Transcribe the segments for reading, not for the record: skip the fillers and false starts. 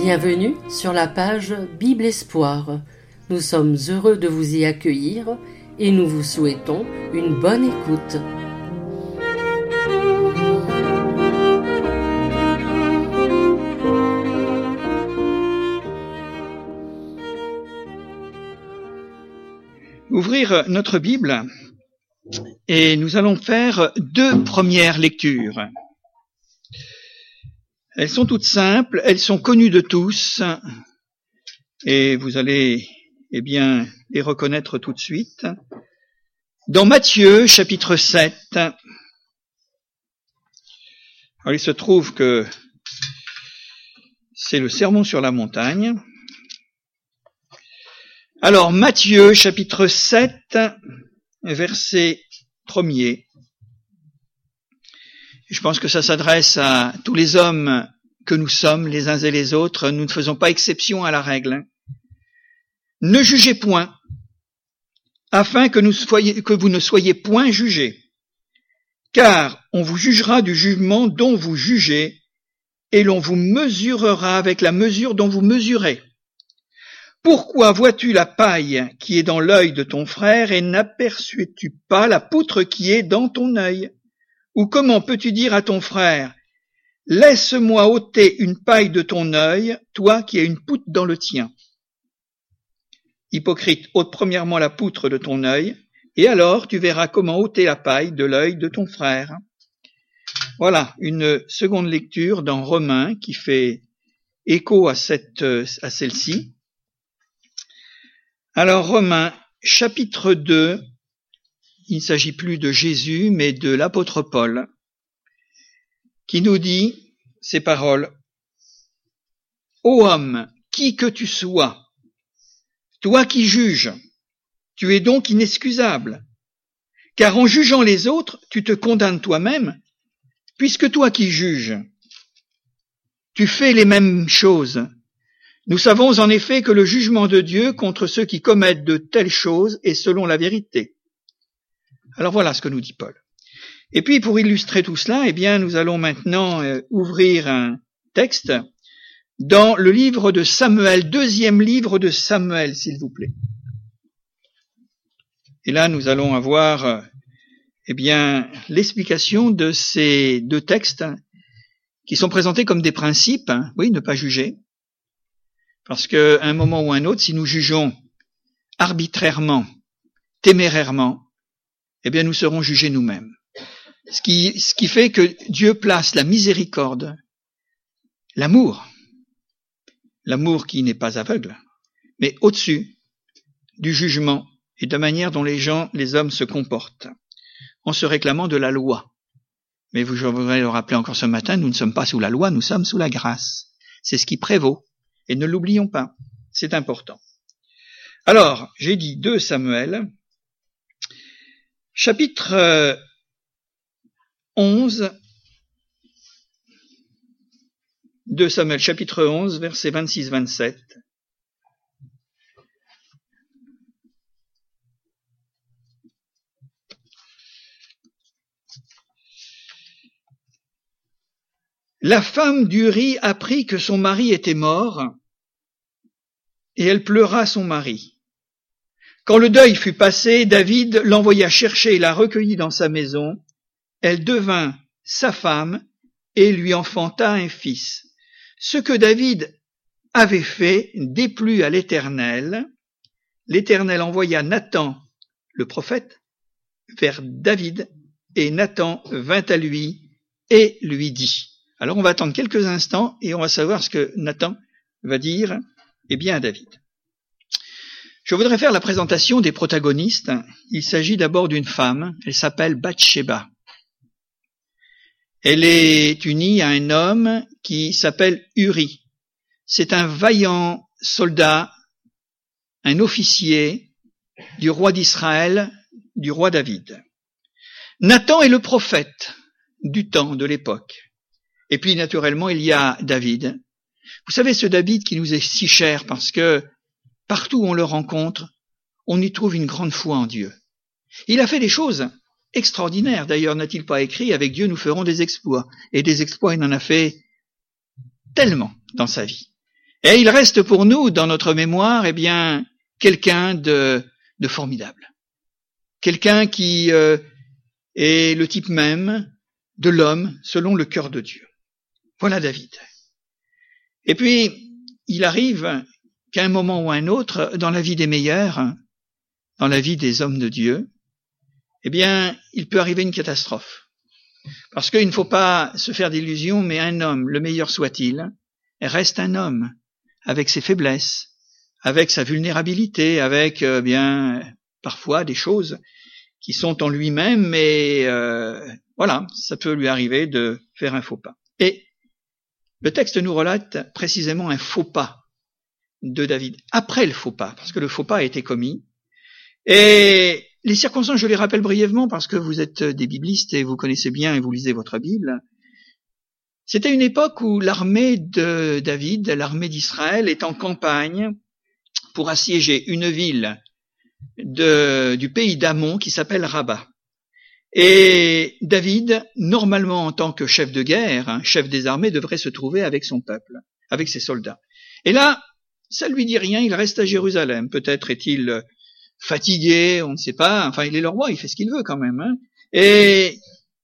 Bienvenue sur la page Bible Espoir. Nous sommes heureux de vous y accueillir et nous vous souhaitons une bonne écoute. Ouvrir notre Bible et nous allons faire deux premières lectures. Elles sont toutes simples, elles sont connues de tous et vous allez les reconnaître tout de suite. Dans Matthieu chapitre 7, alors il se trouve que c'est le Sermon sur la montagne. Alors Matthieu chapitre 7, verset 1er. Je pense que ça s'adresse à tous les hommes que nous sommes, les uns et les autres. Nous ne faisons pas exception à la règle. Ne jugez point, afin que vous ne soyez point jugés. Car on vous jugera du jugement dont vous jugez, et l'on vous mesurera avec la mesure dont vous mesurez. Pourquoi vois-tu la paille qui est dans l'œil de ton frère et n'aperçois-tu pas la poutre qui est dans ton œil? Ou comment peux-tu dire à ton frère, laisse-moi ôter une paille de ton œil, toi qui as une poutre dans le tien? Hypocrite, ôte premièrement la poutre de ton œil, et alors tu verras comment ôter la paille de l'œil de ton frère. Voilà une seconde lecture dans Romains qui fait écho à celle-ci. Alors Romains chapitre 2, il ne s'agit plus de Jésus, mais de l'apôtre Paul, qui nous dit ces paroles. Ô homme, qui que tu sois, toi qui juges, tu es donc inexcusable, car en jugeant les autres, tu te condamnes toi-même, puisque toi qui juges, tu fais les mêmes choses. Nous savons en effet que le jugement de Dieu contre ceux qui commettent de telles choses est selon la vérité. Alors voilà ce que nous dit Paul. Et puis pour illustrer tout cela, nous allons maintenant ouvrir un texte dans le livre de Samuel, deuxième livre de Samuel, s'il vous plaît. Et là nous allons avoir l'explication de ces deux textes qui sont présentés comme des principes, ne pas juger. Parce qu'à un moment ou un autre, si nous jugeons arbitrairement, témérairement, nous serons jugés nous-mêmes. Ce qui fait que Dieu place la miséricorde, l'amour qui n'est pas aveugle, mais au-dessus du jugement et de la manière dont les hommes se comportent, en se réclamant de la loi. Mais je voudrais le rappeler encore ce matin, nous ne sommes pas sous la loi, nous sommes sous la grâce. C'est ce qui prévaut. Et ne l'oublions pas, c'est important. Alors, j'ai dit 2 Samuel, chapitre 11, 2 Samuel, chapitre 11, versets 26-27. La femme d'Uri apprit que son mari était mort, et elle pleura son mari. Quand le deuil fut passé, David l'envoya chercher et la recueillit dans sa maison. Elle devint sa femme et lui enfanta un fils. Ce que David avait fait déplut à l'Éternel. L'Éternel envoya Nathan, le prophète, vers David, et Nathan vint à lui et lui dit. Alors on va attendre quelques instants et on va savoir ce que Nathan va dire à David. Je voudrais faire la présentation des protagonistes. Il s'agit d'abord d'une femme, elle s'appelle Bathsheba. Elle est unie à un homme qui s'appelle Uri. C'est un vaillant soldat, un officier du roi d'Israël, du roi David. Nathan est le prophète du temps, de l'époque. Et puis naturellement il y a David. Vous savez, ce David qui nous est si cher parce que partout où on le rencontre, on y trouve une grande foi en Dieu. Il a fait des choses extraordinaires. D'ailleurs, n'a-t-il pas écrit « Avec Dieu, nous ferons des exploits ». Et des exploits, il en a fait tellement dans sa vie. Et il reste pour nous, dans notre mémoire, eh bien, quelqu'un de formidable. Quelqu'un qui est le type même de l'homme selon le cœur de Dieu. Voilà David. Et puis, il arrive qu'à un moment ou à un autre, dans la vie des meilleurs, dans la vie des hommes de Dieu, eh bien, il peut arriver une catastrophe. Parce qu'il ne faut pas se faire d'illusions, mais un homme, le meilleur soit-il, reste un homme, avec ses faiblesses, avec sa vulnérabilité, avec bien parfois des choses qui sont en lui-même, mais voilà, ça peut lui arriver de faire un faux pas. Et le texte nous relate précisément un faux pas de David, après le faux pas, parce que le faux pas a été commis. Et les circonstances, je les rappelle brièvement, parce que vous êtes des biblistes et vous connaissez bien et vous lisez votre Bible. C'était une époque où l'armée de David, l'armée d'Israël, est en campagne pour assiéger une ville du pays d'Ammon qui s'appelle Rabat. Et David, normalement en tant que chef de guerre, chef des armées, devrait se trouver avec son peuple, avec ses soldats. Et là, ça lui dit rien, il reste à Jérusalem. Peut-être est-il fatigué, on ne sait pas. Enfin, il est le roi, il fait ce qu'il veut quand même. Et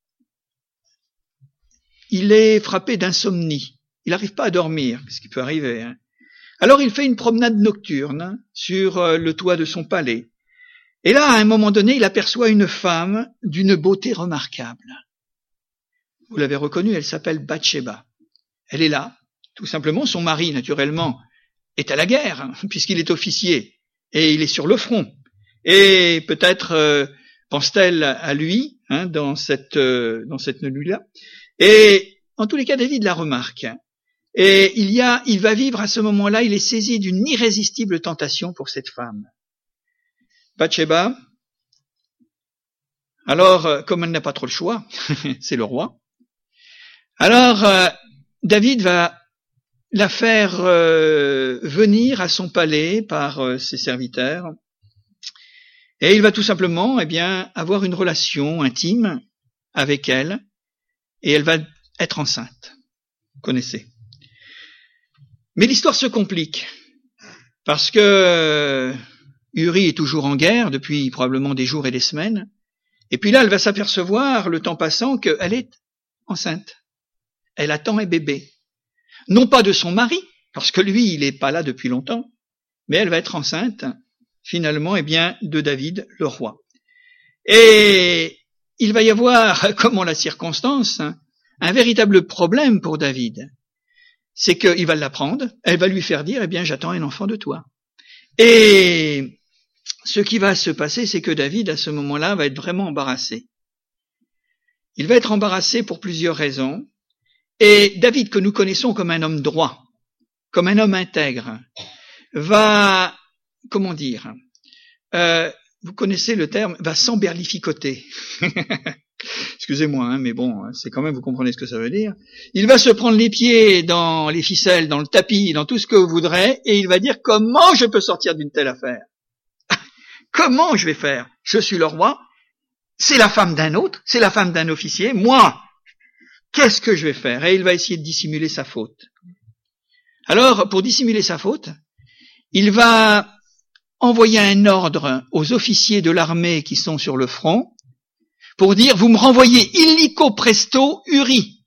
il est frappé d'insomnie. Il n'arrive pas à dormir, ce qui peut arriver. Alors il fait une promenade nocturne sur le toit de son palais. Et là, à un moment donné, il aperçoit une femme d'une beauté remarquable. Vous l'avez reconnue, elle s'appelle Bathsheba. Elle est là, tout simplement. Son mari, naturellement, est à la guerre, puisqu'il est officier, et il est sur le front. Et peut-être pense-t-elle à lui dans cette nuit-là. Et en tous les cas, David la remarque. Et il va vivre à ce moment-là, il est saisi d'une irrésistible tentation pour cette femme. Bathsheba, alors, comme elle n'a pas trop le choix, c'est le roi, alors David va la faire venir à son palais par ses serviteurs, et il va tout simplement, eh bien, avoir une relation intime avec elle, et elle va être enceinte. Vous connaissez. Mais l'histoire se complique, parce que Uri est toujours en guerre depuis probablement des jours et des semaines. Et puis là, elle va s'apercevoir, le temps passant, qu'elle est enceinte. Elle attend un bébé. Non pas de son mari, parce que lui, il n'est pas là depuis longtemps, mais elle va être enceinte, finalement, eh bien, de David, le roi. Et il va y avoir, comme en la circonstance, un véritable problème pour David. C'est qu'il va l'apprendre, elle va lui faire dire, eh bien, j'attends un enfant de toi. Et ce qui va se passer, c'est que David, à ce moment-là, va être vraiment embarrassé. Il va être embarrassé pour plusieurs raisons. Et David, que nous connaissons comme un homme droit, comme un homme intègre, va, comment dire, vous connaissez le terme, va s'emberlificoter. Excusez-moi, mais bon, c'est quand même, vous comprenez ce que ça veut dire. Il va se prendre les pieds dans les ficelles, dans le tapis, dans tout ce que vous voudrez, et il va dire, comment je peux sortir d'une telle affaire? Comment je vais faire? Je suis le roi, c'est la femme d'un autre, c'est la femme d'un officier, moi, qu'est-ce que je vais faire? Et il va essayer de dissimuler sa faute. Alors, pour dissimuler sa faute, il va envoyer un ordre aux officiers de l'armée qui sont sur le front, pour dire, vous me renvoyez illico presto Uri.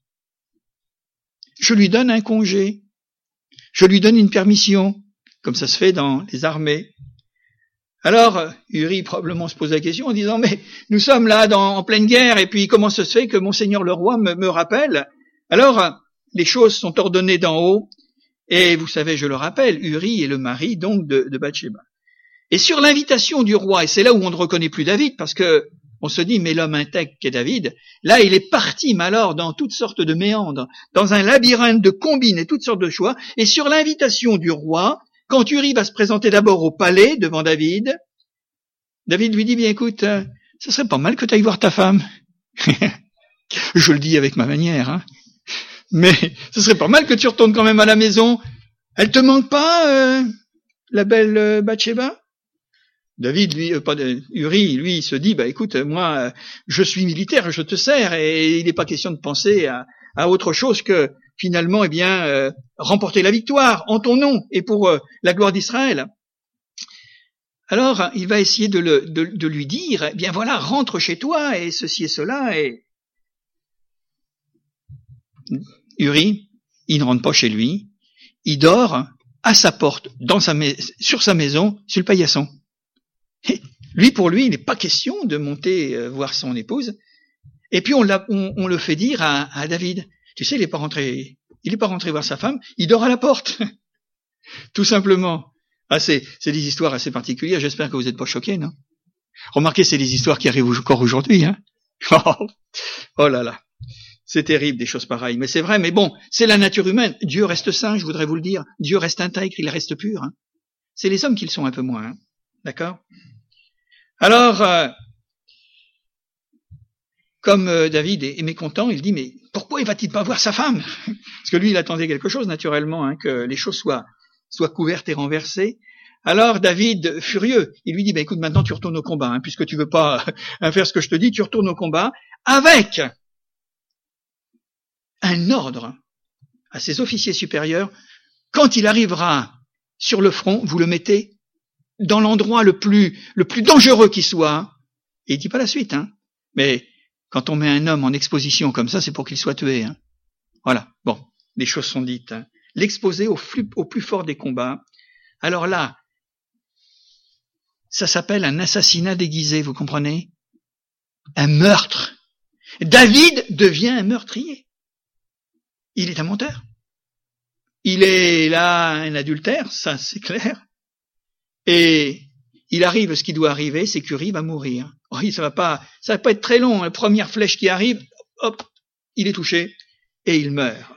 Je lui donne un congé. Je lui donne une permission, comme ça se fait dans les armées. Alors, Uri probablement se pose la question en disant, mais nous sommes là en pleine guerre, et puis comment ça se fait que monseigneur le roi me rappelle? Alors, les choses sont ordonnées d'en haut, et vous savez, je le rappelle, Uri est le mari donc de Bathsheba. Et sur l'invitation du roi, et c'est là où on ne reconnaît plus David, parce que on se dit, mais l'homme intègre qu'est David, là il est parti, mais alors dans toutes sortes de méandres, dans un labyrinthe de combines et toutes sortes de choix, et sur l'invitation du roi, quand Uri va se présenter d'abord au palais devant David, David lui dit, bien écoute, ça serait pas mal que tu ailles voir ta femme. Je le dis avec ma manière, mais ce serait pas mal que tu retournes quand même à la maison. Elle te manque pas, la belle Bathsheba? David, Uri, lui, se dit, écoute, moi, je suis militaire, je te sers, et il n'est pas question de penser à autre chose que finalement, remporter la victoire en ton nom et pour la gloire d'Israël. Alors, il va essayer de lui dire, voilà, rentre chez toi et ceci et cela. Et Uri, il ne rentre pas chez lui, il dort à sa porte, sur sa maison, sur le paillasson. Et pour lui, il n'est pas question de monter voir son épouse. Et puis on le fait dire à David. Tu sais, il n'est pas rentré voir sa femme, il dort à la porte. Tout simplement. C'est des histoires assez particulières, j'espère que vous n'êtes pas choqués, non? Remarquez, c'est des histoires qui arrivent encore aujourd'hui, hein. Oh là là. C'est terrible, des choses pareilles. Mais c'est vrai, mais bon, c'est la nature humaine. Dieu reste saint, je voudrais vous le dire. Dieu reste intègre, il reste pur, hein. C'est les hommes qui le sont un peu moins, hein. D'accord? Alors, comme David est mécontent, il dit, mais pourquoi il va-t-il pas voir sa femme? Parce que lui, il attendait quelque chose, naturellement, hein, que les choses soient couvertes et renversées. Alors David, furieux, il lui dit, écoute, maintenant tu retournes au combat, hein, puisque tu veux pas faire ce que je te dis, tu retournes au combat, avec un ordre à ses officiers supérieurs, quand il arrivera sur le front, vous le mettez dans l'endroit le plus dangereux qui soit. Et il dit pas la suite, hein. Mais quand on met un homme en exposition comme ça, c'est pour qu'il soit tué, hein. Voilà. Bon, les choses sont dites, hein. L'exposer au plus fort des combats. Alors là, ça s'appelle un assassinat déguisé, vous comprenez? Un meurtre. David devient un meurtrier. Il est un menteur. Il est là un adultère, ça c'est clair. Et il arrive ce qui doit arriver, c'est qu'Uri va mourir. Oh, ça va pas être très long. La première flèche qui arrive, hop, il est touché et il meurt.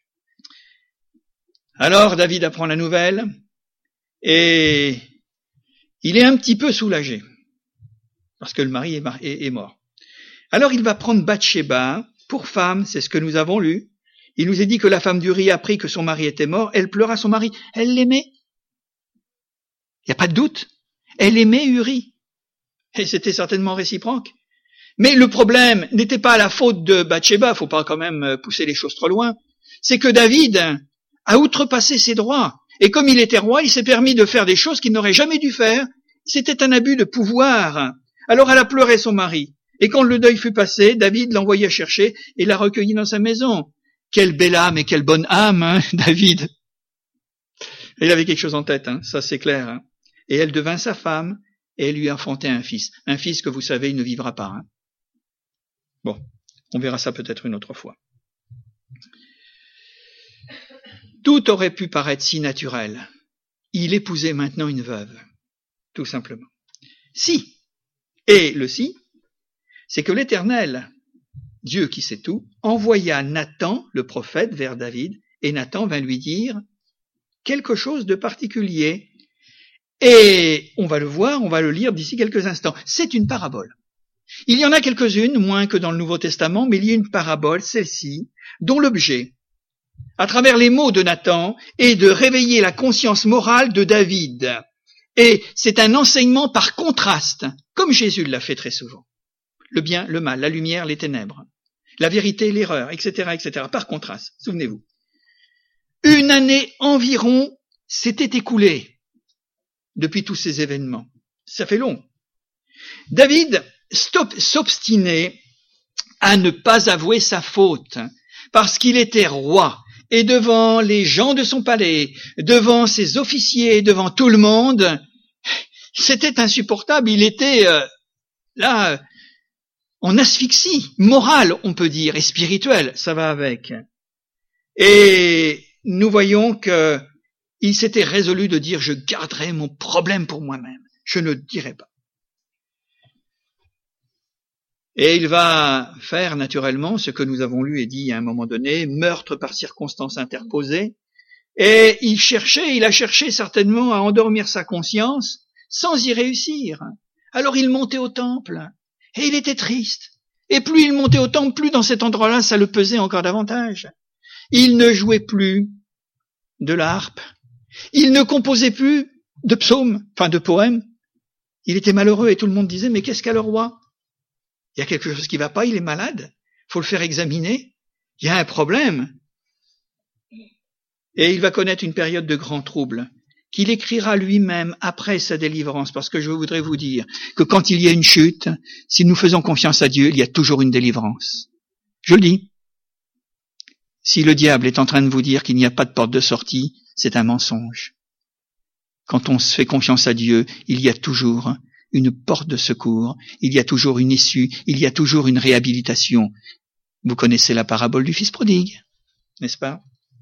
Alors David apprend la nouvelle et il est un petit peu soulagé parce que le mari est mort. Alors il va prendre Bathsheba pour femme, c'est ce que nous avons lu. Il nous est dit que la femme d'Uri apprit que son mari était mort, elle pleura son mari, elle l'aimait. Il n'y a pas de doute, elle aimait Uri et c'était certainement réciproque. Mais le problème n'était pas la faute de Bathsheba, faut pas quand même pousser les choses trop loin, c'est que David a outrepassé ses droits. Et comme il était roi, il s'est permis de faire des choses qu'il n'aurait jamais dû faire. C'était un abus de pouvoir. Alors elle a pleuré son mari. Et quand le deuil fut passé, David l'envoya chercher et l'a recueilli dans sa maison. Quelle belle âme et quelle bonne âme, hein, David. Il avait quelque chose en tête, hein, ça c'est clair. Hein. Et elle devint sa femme et elle lui enfantait un fils. Un fils que vous savez, il ne vivra pas. Hein. Bon, on verra ça peut-être une autre fois. Tout aurait pu paraître si naturel. Il épousait maintenant une veuve, tout simplement. Si, et le si, c'est que l'Éternel, Dieu qui sait tout, envoya Nathan, le prophète, vers David, et Nathan vint lui dire quelque chose de particulier. Et on va le voir, on va le lire d'ici quelques instants. C'est une parabole. Il y en a quelques-unes, moins que dans le Nouveau Testament, mais il y a une parabole, celle-ci, dont l'objet, à travers les mots de Nathan, est de réveiller la conscience morale de David. Et c'est un enseignement par contraste, comme Jésus l'a fait très souvent. Le bien, le mal, la lumière, les ténèbres, la vérité, l'erreur, etc., etc., par contraste, souvenez-vous. Une année environ s'était écoulée depuis tous ces événements. Ça fait long. David s'obstinait à ne pas avouer sa faute, parce qu'il était roi, et devant les gens de son palais, devant ses officiers, devant tout le monde, c'était insupportable. Il était là en asphyxie morale, on peut dire, et spirituelle, ça va avec. Et nous voyons que il s'était résolu de dire « Je garderai mon problème pour moi-même, je ne dirai pas ». Et il va faire naturellement ce que nous avons lu et dit à un moment donné, meurtre par circonstances interposées. Et il a cherché certainement à endormir sa conscience sans y réussir. Alors il montait au temple et il était triste. Et plus il montait au temple, plus dans cet endroit-là, ça le pesait encore davantage. Il ne jouait plus de la harpe. Il ne composait plus de psaumes, enfin de poèmes. Il était malheureux et tout le monde disait, mais qu'est-ce qu'a le roi ? Il y a quelque chose qui ne va pas, il est malade, faut le faire examiner, il y a un problème. Et il va connaître une période de grand trouble, qu'il écrira lui-même après sa délivrance, parce que je voudrais vous dire que quand il y a une chute, si nous faisons confiance à Dieu, il y a toujours une délivrance. Je le dis. Si le diable est en train de vous dire qu'il n'y a pas de porte de sortie, c'est un mensonge. Quand on se fait confiance à Dieu, il y a toujours une porte de secours, il y a toujours une issue, il y a toujours une réhabilitation. Vous connaissez la parabole du fils prodigue, n'est-ce pas?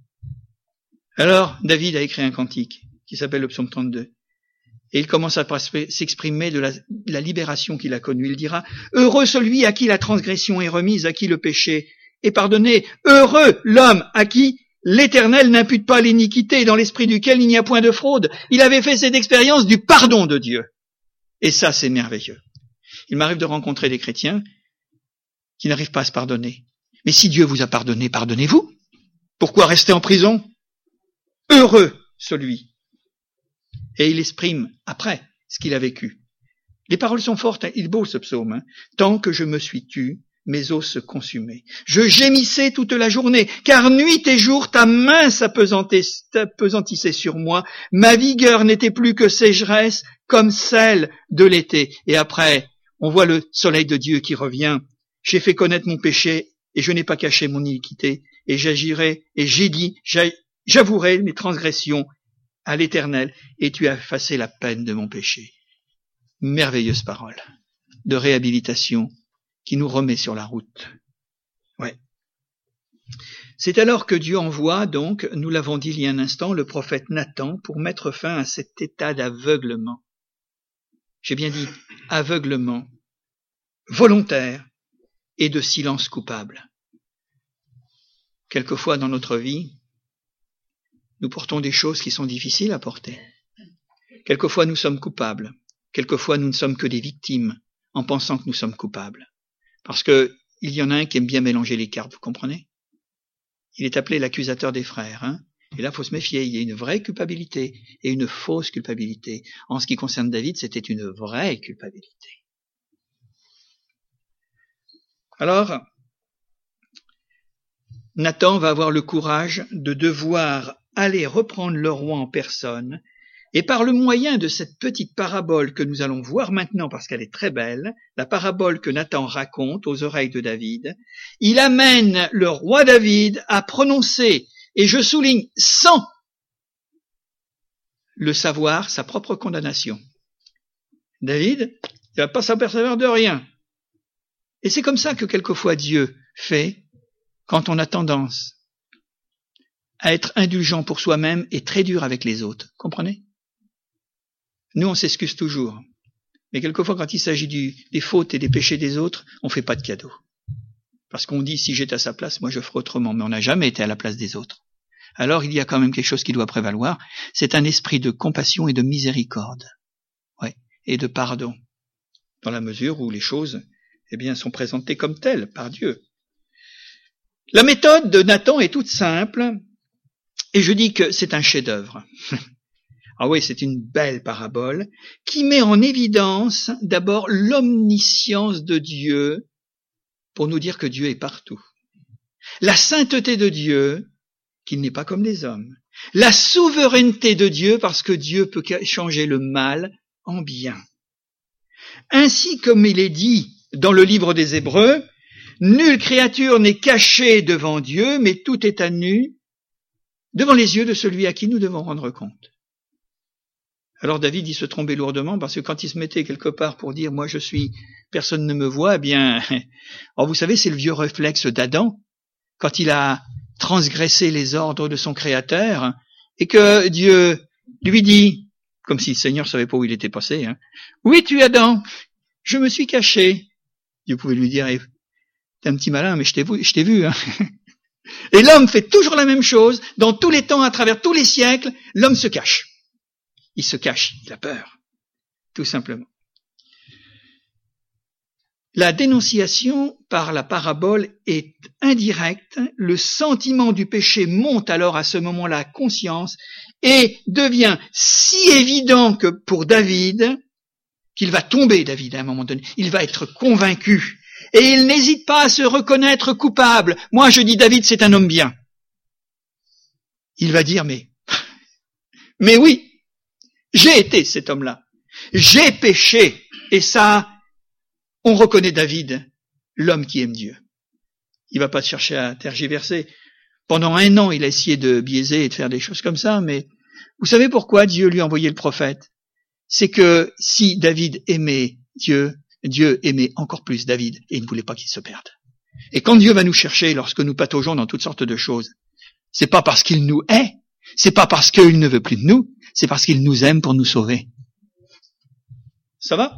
Alors, David a écrit un cantique qui s'appelle le psaume 32. Et il commence à s'exprimer de la libération qu'il a connue. Il dira, « Heureux celui à qui la transgression est remise, à qui le péché est pardonné. Heureux l'homme à qui l'Éternel n'impute pas l'iniquité, dans l'esprit duquel il n'y a point de fraude. » Il avait fait cette expérience du pardon de Dieu. Et ça, c'est merveilleux. Il m'arrive de rencontrer des chrétiens qui n'arrivent pas à se pardonner. Mais si Dieu vous a pardonné, pardonnez-vous. Pourquoi rester en prison? Heureux celui. Et il exprime après ce qu'il a vécu. Les paroles sont fortes, il est beau ce psaume. Tant que je me suis tu, mes os se consumaient. Je gémissais toute la journée, car nuit et jour ta main s'apesantissait sur moi. Ma vigueur n'était plus que sécheresse, comme celle de l'été. Et après, on voit le soleil de Dieu qui revient. J'ai fait connaître mon péché, et je n'ai pas caché mon iniquité, et j'agirai, et j'ai dit, j'avouerai mes transgressions à l'Éternel, et tu as effacé la peine de mon péché. Merveilleuse parole de réhabilitation qui nous remet sur la route. Ouais. C'est alors que Dieu envoie, donc, nous l'avons dit il y a un instant, le prophète Nathan pour mettre fin à cet état d'aveuglement. J'ai bien dit aveuglement volontaire et de silence coupable. Quelquefois dans notre vie, nous portons des choses qui sont difficiles à porter. Quelquefois nous sommes coupables. Quelquefois nous ne sommes que des victimes en pensant que nous sommes coupables. Parce que il y en a un qui aime bien mélanger les cartes, vous comprenez? Il est appelé l'accusateur des frères. Et là, il faut se méfier. Il y a une vraie culpabilité et une fausse culpabilité. En ce qui concerne David, c'était une vraie culpabilité. Alors, Nathan va avoir le courage de devoir aller reprendre le roi en personne, et par le moyen de cette petite parabole que nous allons voir maintenant parce qu'elle est très belle, la parabole que Nathan raconte aux oreilles de David, il amène le roi David à prononcer, et je souligne, sans le savoir, sa propre condamnation. David, il va pas s'apercevoir de rien. Et c'est comme ça que quelquefois Dieu fait quand on a tendance à être indulgent pour soi-même et très dur avec les autres. Comprenez? Nous, on s'excuse toujours. Mais quelquefois, quand il s'agit des fautes et des péchés des autres, on fait pas de cadeau. Parce qu'on dit, si j'étais à sa place, moi je ferais autrement. Mais on n'a jamais été à la place des autres. Alors, il y a quand même quelque chose qui doit prévaloir. C'est un esprit de compassion et de miséricorde. Ouais. Et de pardon. Dans la mesure où les choses, eh bien, sont présentées comme telles par Dieu. La méthode de Nathan est toute simple. Et je dis que c'est un chef-d'œuvre. Ah oui, c'est une belle parabole qui met en évidence d'abord l'omniscience de Dieu pour nous dire que Dieu est partout. La sainteté de Dieu, qu'il n'est pas comme les hommes. La souveraineté de Dieu parce que Dieu peut changer le mal en bien. Ainsi comme il est dit dans le livre des Hébreux, nulle créature n'est cachée devant Dieu, mais tout est à nu devant les yeux de celui à qui nous devons rendre compte. Alors David, il se trompait lourdement parce que quand il se mettait quelque part pour dire « moi je suis, personne ne me voit », eh bien, alors vous savez, c'est le vieux réflexe d'Adam, quand il a transgressé les ordres de son Créateur et que Dieu lui dit, comme si le Seigneur savait pas où il était passé, « Où es-tu Adam? Je me suis caché. » Dieu pouvait lui dire « T'es un petit malin, mais je t'ai vu. » Et l'homme fait toujours la même chose, dans tous les temps, à travers tous les siècles, l'homme se cache. Il se cache, il a peur, tout simplement. La dénonciation par la parabole est indirecte, le sentiment du péché monte alors à ce moment-là à conscience et devient si évident que pour David, qu'il va tomber, David, à un moment donné, il va être convaincu. Et il n'hésite pas à se reconnaître coupable. Moi, je dis, David, c'est un homme bien. il va dire, mais oui, j'ai été cet homme-là. J'ai péché. Et ça, on reconnaît David, l'homme qui aime Dieu. Il va pas chercher à tergiverser. Pendant 1 an, il a essayé de biaiser et de faire des choses comme ça, mais vous savez pourquoi Dieu lui a envoyé le prophète? C'est que si David aimait Dieu, Dieu aimait encore plus David et il ne voulait pas qu'il se perde. Et quand Dieu va nous chercher lorsque nous pataugeons dans toutes sortes de choses, c'est pas parce qu'il nous hait, c'est pas parce qu'il ne veut plus de nous, c'est parce qu'il nous aime pour nous sauver. Ça va?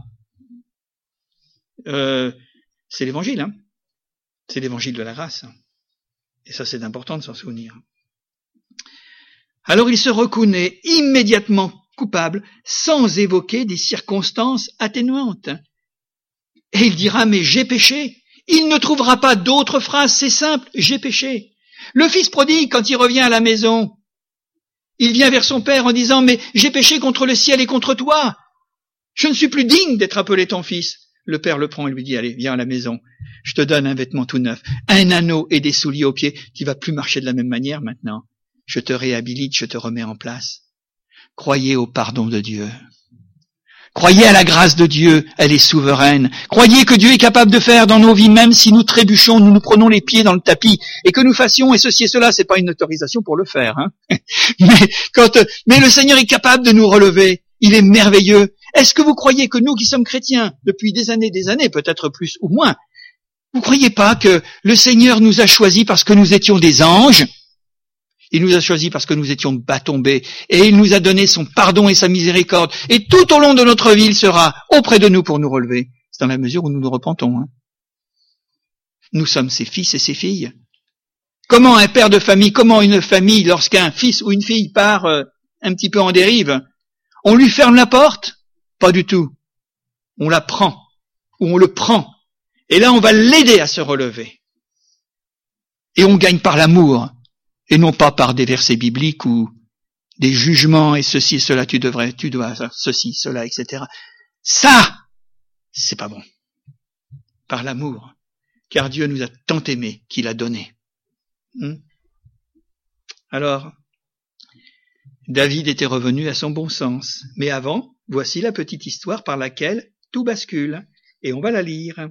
C'est l'évangile, hein? C'est l'évangile de la grâce. Et ça, c'est important de s'en souvenir. Alors il se reconnaît immédiatement coupable, sans évoquer des circonstances atténuantes. Et il dira, mais j'ai péché. Il ne trouvera pas d'autre phrase, c'est simple, j'ai péché. Le fils prodigue, quand il revient à la maison, il vient vers son père en disant, mais j'ai péché contre le ciel et contre toi. Je ne suis plus digne d'être appelé ton fils. Le père le prend et lui dit, allez, viens à la maison. Je te donne un vêtement tout neuf, un anneau et des souliers aux pieds. Tu vas plus marcher de la même manière maintenant. Je te réhabilite, je te remets en place. Croyez au pardon de Dieu. Croyez à la grâce de Dieu, elle est souveraine. Croyez que Dieu est capable de faire dans nos vies, même si nous trébuchons, nous nous prenons les pieds dans le tapis, et que nous fassions et ceci et cela, c'est pas une autorisation pour le faire, hein. Mais le Seigneur est capable de nous relever. Il est merveilleux. Est-ce que vous croyez que nous qui sommes chrétiens depuis des années, peut-être plus ou moins, vous croyez pas que le Seigneur nous a choisis parce que nous étions des anges? Il nous a choisis parce que nous étions bas tombés, et il nous a donné son pardon et sa miséricorde, et tout au long de notre vie, il sera auprès de nous pour nous relever. C'est dans la mesure où nous nous repentons, hein. Nous sommes ses fils et ses filles. Comment un père de famille, comment une famille, lorsqu'un fils ou une fille part un petit peu en dérive, on lui ferme la porte? Pas du tout. On la prend, ou on le prend, et là on va l'aider à se relever. Et on gagne par l'amour, et non pas par des versets bibliques ou des jugements et ceci et cela, tu dois faire ceci, cela, etc. Ça, c'est pas bon. Par l'amour, car Dieu nous a tant aimés qu'il a donné. Alors, David était revenu à son bon sens, mais avant, voici la petite histoire par laquelle tout bascule, et on va la lire.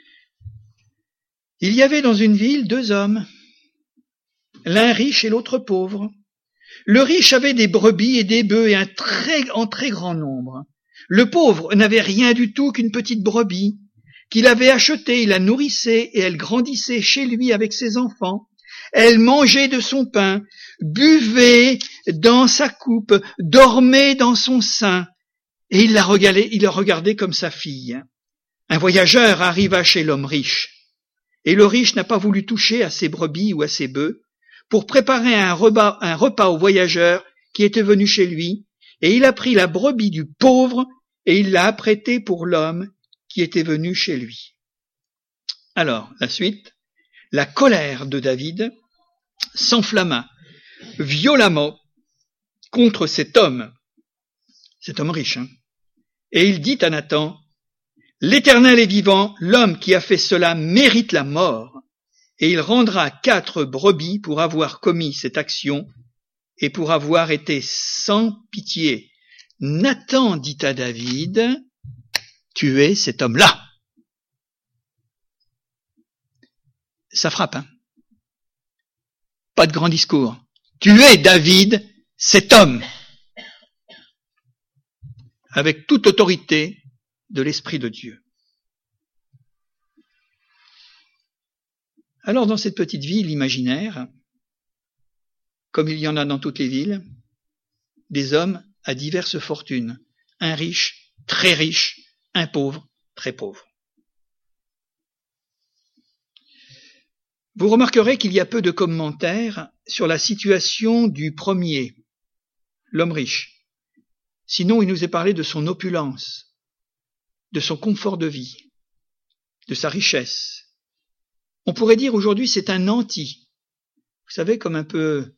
Il y avait dans une ville 2 hommes, l'un riche et l'autre pauvre. Le riche avait des brebis et des bœufs en très grand nombre. Le pauvre n'avait rien du tout qu'une petite brebis, qu'il avait achetée, il la nourrissait et elle grandissait chez lui avec ses enfants. Elle mangeait de son pain, buvait dans sa coupe, dormait dans son sein, et il la regardait comme sa fille. Un voyageur arriva chez l'homme riche, et le riche n'a pas voulu toucher à ses brebis ou à ses bœufs, pour préparer un repas au voyageur qui était venu chez lui, et il a pris la brebis du pauvre et il l'a apprêtée pour l'homme qui était venu chez lui. Alors, la suite, la colère de David s'enflamma violemment contre cet homme riche, hein, et il dit à Nathan, « L'Éternel est vivant, l'homme qui a fait cela mérite la mort. » Et il rendra 4 brebis pour avoir commis cette action et pour avoir été sans pitié. Nathan dit à David, tuez cet homme-là. Ça frappe, hein? Pas de grand discours. Tuez David, cet homme. Avec toute autorité de l'Esprit de Dieu. Alors dans cette petite ville imaginaire, comme il y en a dans toutes les villes, des hommes à diverses fortunes, un riche, très riche, un pauvre, très pauvre. Vous remarquerez qu'il y a peu de commentaires sur la situation du premier, l'homme riche. Sinon, il nous est parlé de son opulence, de son confort de vie, de sa richesse. On pourrait dire aujourd'hui c'est un nanti. Vous savez, comme un peu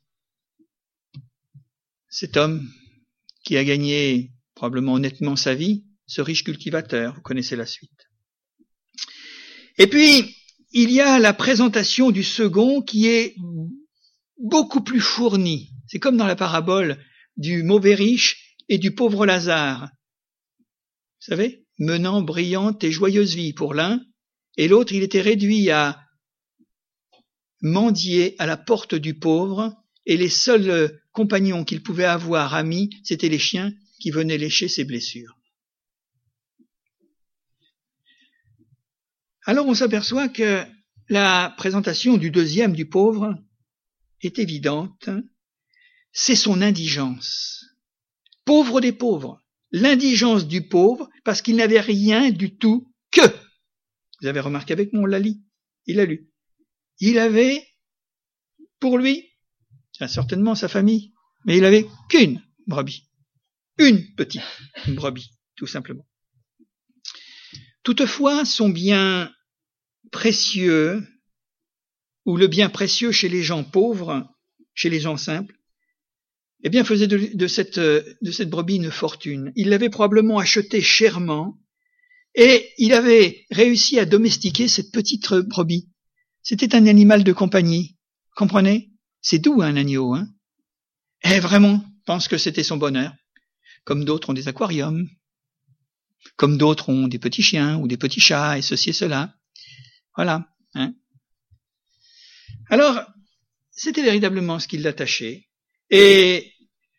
cet homme qui a gagné probablement honnêtement sa vie, ce riche cultivateur, vous connaissez la suite. Et puis, il y a la présentation du second qui est beaucoup plus fournie. C'est comme dans la parabole du mauvais riche et du pauvre Lazare. Vous savez, menant brillante et joyeuse vie pour l'un, et l'autre, il était réduit à mendier à la porte du pauvre, et les seuls compagnons qu'il pouvait avoir, amis, c'étaient les chiens qui venaient lécher ses blessures. Alors on s'aperçoit que la présentation du deuxième, du pauvre, est évidente. C'est son indigence. Pauvre des pauvres. L'indigence du pauvre, parce qu'il n'avait rien du tout que. Vous avez remarqué avec moi, on l'a lu. Il l'a lu. Il avait, pour lui, certainement sa famille, mais il avait qu'une brebis. Une petite brebis, tout simplement. Toutefois, son bien précieux, ou le bien précieux chez les gens pauvres, chez les gens simples, eh bien, faisait de cette brebis une fortune. Il l'avait probablement achetée chèrement, et il avait réussi à domestiquer cette petite brebis. C'était un animal de compagnie. Comprenez? C'est doux, un agneau, hein? Et vraiment, je pense que c'était son bonheur. Comme d'autres ont des aquariums. Comme d'autres ont des petits chiens ou des petits chats et ceci et cela. Voilà, hein? Alors, c'était véritablement ce qui l'attachait. Et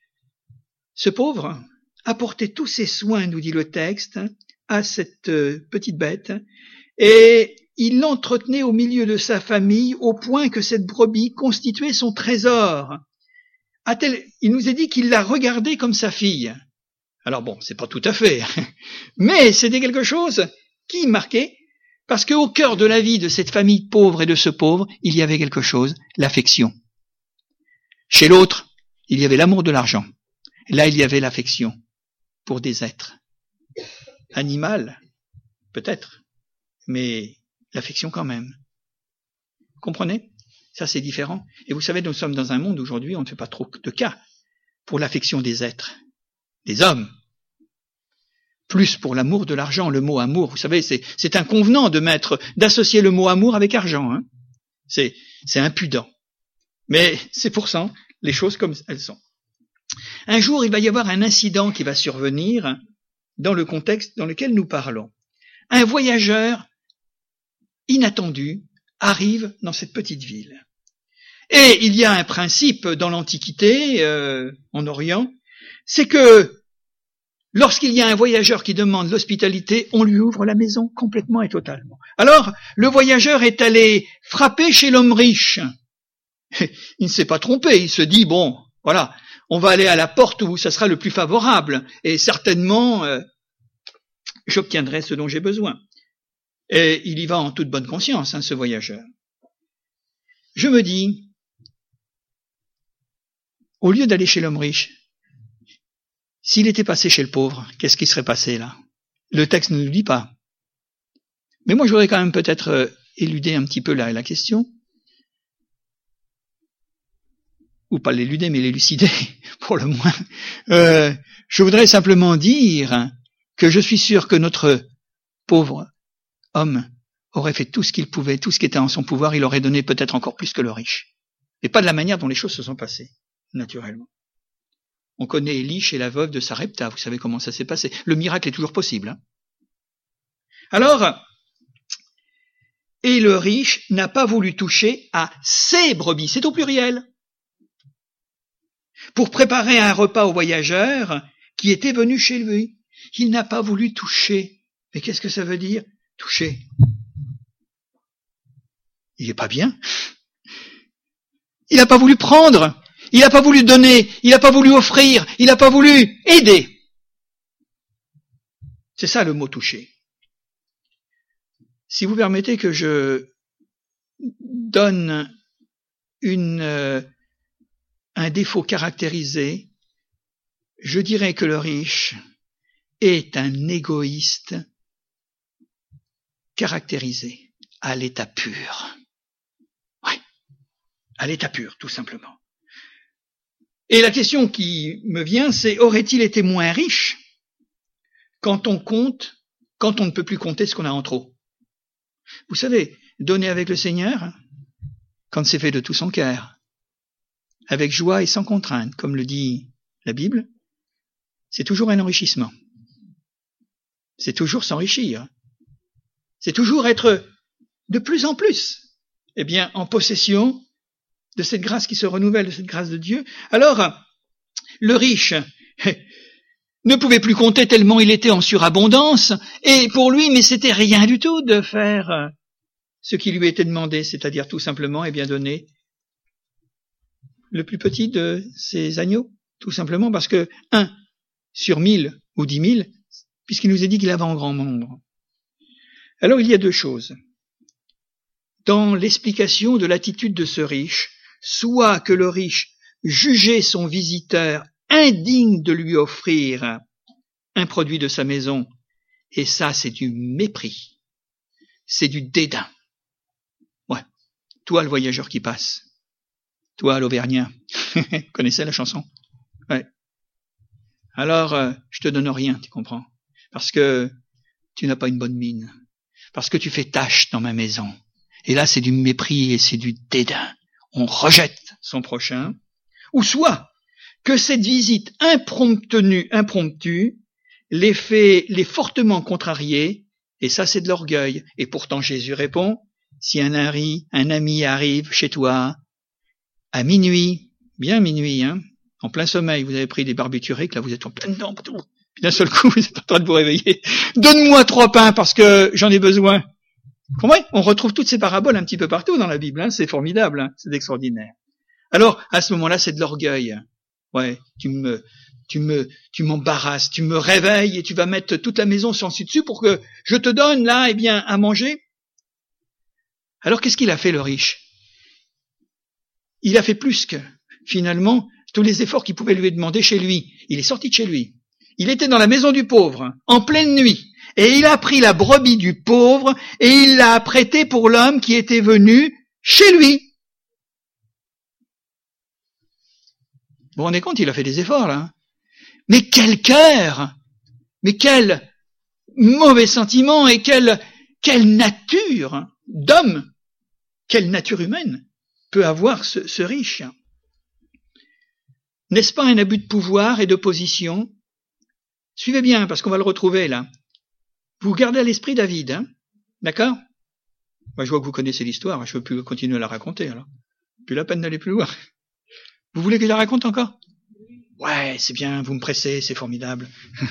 ce pauvre apportait tous ses soins, nous dit le texte, à cette petite bête, et il l'entretenait au milieu de sa famille au point que cette brebis constituait son trésor. Il nous est dit qu'il la regardait comme sa fille. Alors bon, c'est pas tout à fait, mais c'était quelque chose qui marquait, parce qu'au cœur de la vie de cette famille pauvre et de ce pauvre, il y avait quelque chose, l'affection. Chez l'autre, il y avait l'amour de l'argent. Là, il y avait l'affection pour des êtres. Animal, peut-être, mais l'affection quand même. Vous comprenez? Ça, c'est différent. Et vous savez, nous sommes dans un monde aujourd'hui, on ne fait pas trop de cas pour l'affection des êtres, des hommes. Plus pour l'amour de l'argent, le mot amour. Vous savez, c'est inconvenant d'associer le mot amour avec argent, hein. C'est impudent. Mais c'est pour ça, les choses comme elles sont. Un jour, il va y avoir un incident qui va survenir dans le contexte dans lequel nous parlons. Un voyageur inattendu arrive dans cette petite ville. Et il y a un principe dans l'Antiquité, en Orient, c'est que lorsqu'il y a un voyageur qui demande l'hospitalité, on lui ouvre la maison complètement et totalement. Alors, le voyageur est allé frapper chez l'homme riche. Il ne s'est pas trompé, il se dit, bon, voilà, on va aller à la porte où ça sera le plus favorable, et certainement, j'obtiendrai ce dont j'ai besoin. Et il y va en toute bonne conscience, hein, ce voyageur. Je me dis, au lieu d'aller chez l'homme riche, s'il était passé chez le pauvre, qu'est-ce qui serait passé là? Le texte ne nous dit pas. Mais moi, je voudrais quand même peut-être éluder un petit peu la question. Ou pas l'éluder, mais l'élucider, pour le moins. Je voudrais simplement dire que je suis sûr que notre pauvre homme aurait fait tout ce qu'il pouvait, tout ce qui était en son pouvoir, il aurait donné peut-être encore plus que le riche. Et pas de la manière dont les choses se sont passées, naturellement. On connaît Élie chez la veuve de Sarepta, vous savez comment ça s'est passé. Le miracle est toujours possible, hein. Alors, et le riche n'a pas voulu toucher à ses brebis, c'est au pluriel, pour préparer un repas aux voyageurs qui étaient venus chez lui. Il n'a pas voulu toucher. Mais qu'est-ce que ça veut dire, toucher? Il n'est pas bien. Il n'a pas voulu prendre. Il n'a pas voulu donner. Il n'a pas voulu offrir. Il n'a pas voulu aider. C'est ça le mot toucher. Si vous permettez que je donne un défaut caractérisé, je dirais que le riche est un égoïste caractérisé à l'état pur. Oui, à l'état pur, tout simplement. Et la question qui me vient, c'est, aurait-il été moins riche quand on ne peut plus compter ce qu'on a en trop? Vous savez, donner avec le Seigneur, quand c'est fait de tout son cœur, avec joie et sans contrainte, comme le dit la Bible, c'est toujours un enrichissement. C'est toujours s'enrichir. C'est toujours être de plus en plus, en possession de cette grâce qui se renouvelle, de cette grâce de Dieu. Alors, le riche ne pouvait plus compter tellement il était en surabondance, et pour lui, mais c'était rien du tout de faire ce qui lui était demandé, c'est-à-dire tout simplement, donner le plus petit de ses agneaux, tout simplement parce que 1 sur 1000 ou 10 000, puisqu'il nous a dit qu'il avait en grand nombre. Alors il y a deux choses. Dans l'explication de l'attitude de ce riche, soit que le riche jugeait son visiteur indigne de lui offrir un produit de sa maison, et ça c'est du mépris, c'est du dédain. Ouais, toi le voyageur qui passe, toi l'Auvergnat, vous connaissez la chanson? Ouais. Alors, je te donne rien, tu comprends? Parce que tu n'as pas une bonne mine. Parce que tu fais tâche dans ma maison. Et là, c'est du mépris et c'est du dédain. On rejette son prochain. Ou soit que cette visite impromptue les fortement contrarier, et ça, c'est de l'orgueil. Et pourtant, Jésus répond, si un ami arrive chez toi à minuit, bien minuit, en plein sommeil, vous avez pris des barbituriques, là vous êtes en plein dedans, puis d'un seul coup vous êtes en train de vous réveiller. Donne-moi 3 pains parce que j'en ai besoin. Comprenez ? On retrouve toutes ces paraboles un petit peu partout dans la Bible, c'est formidable, c'est extraordinaire. Alors, à ce moment-là, c'est de l'orgueil. Ouais, tu m'embarrasses, tu me réveilles et tu vas mettre toute la maison sur dessus pour que je te donne là, à manger. Alors, qu'est-ce qu'il a fait, le riche ? Il a fait plus que, finalement, tous les efforts qu'il pouvait lui demander chez lui. Il est sorti de chez lui. Il était dans la maison du pauvre, en pleine nuit, et il a pris la brebis du pauvre et il l'a prêtée pour l'homme qui était venu chez lui. Vous vous rendez compte, il a fait des efforts, là. Mais quel cœur! Mais quel mauvais sentiment et quelle nature d'homme, quelle nature humaine peut avoir ce riche. N'est-ce pas un abus de pouvoir et de position? Suivez bien, parce qu'on va le retrouver là. Vous gardez à l'esprit David, d'accord? Moi, je vois que vous connaissez l'histoire, je ne veux plus continuer à la raconter, alors. Plus la peine d'aller plus loin. Vous voulez que je la raconte encore? Ouais, c'est bien, vous me pressez, c'est formidable.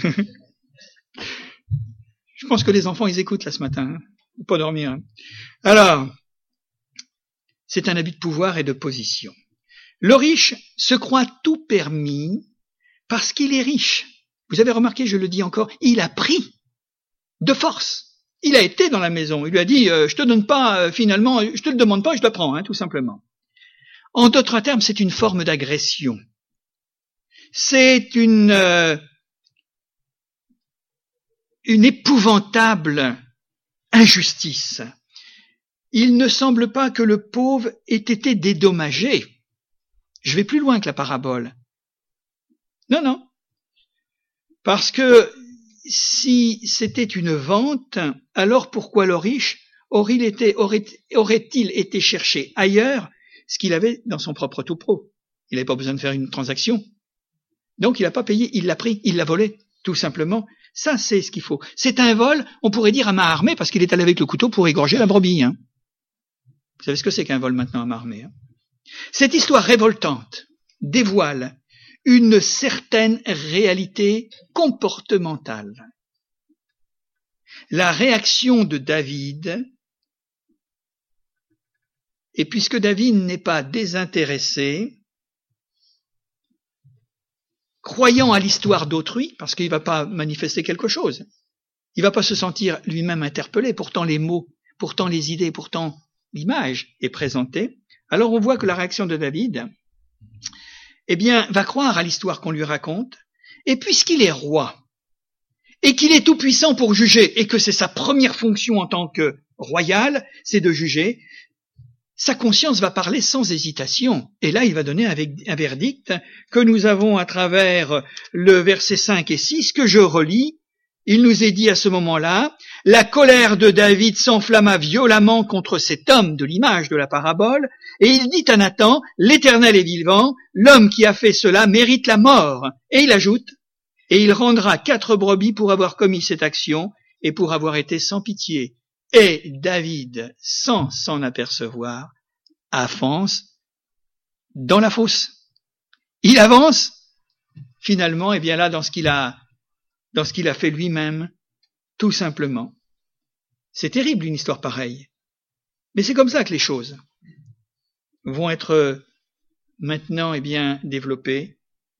Je pense que les enfants, ils écoutent là ce matin, faut pas dormir. Alors, c'est un abus de pouvoir et de position. Le riche se croit tout permis parce qu'il est riche. Vous avez remarqué, je le dis encore, il a pris de force. Il a été dans la maison. Il lui a dit, je te donne pas, finalement, je te le demande pas, je te prends, tout simplement. En d'autres termes, c'est une forme d'agression. C'est une épouvantable injustice. Il ne semble pas que le pauvre ait été dédommagé. Je vais plus loin que la parabole. Non. Parce que si c'était une vente, alors pourquoi le riche aurait-il été chercher ailleurs ce qu'il avait dans son propre tout-pro? Il n'avait pas besoin de faire une transaction. Donc il n'a pas payé, il l'a pris, il l'a volé, tout simplement. Ça, c'est ce qu'il faut. C'est un vol, on pourrait dire à main armée, parce qu'il est allé avec le couteau pour égorger la brebis. Vous savez ce que c'est qu'un vol maintenant à main armée. Cette histoire révoltante dévoile une certaine réalité comportementale. La réaction de David, et puisque David n'est pas désintéressé, croyant à l'histoire d'autrui, parce qu'il ne va pas manifester quelque chose, il ne va pas se sentir lui-même interpellé, pourtant les mots, pourtant les idées, pourtant l'image est présentée, alors on voit que la réaction de David, va croire à l'histoire qu'on lui raconte, et puisqu'il est roi, et qu'il est tout puissant pour juger, et que c'est sa première fonction en tant que royal, c'est de juger, sa conscience va parler sans hésitation. Et là, il va donner un verdict que nous avons à travers le verset 5 et 6, que je relis, il nous est dit à ce moment-là, la colère de David s'enflamma violemment contre cet homme de l'image de la parabole, et il dit à Nathan, l'Éternel est vivant, l'homme qui a fait cela mérite la mort. Et il ajoute, et il rendra 4 brebis pour avoir commis cette action et pour avoir été sans pitié. Et David, sans s'en apercevoir, avance dans la fosse. Il avance, finalement, et bien là, dans ce qu'il a fait lui-même, tout simplement. C'est terrible une histoire pareille. Mais c'est comme ça que les choses vont être maintenant, eh bien, développées.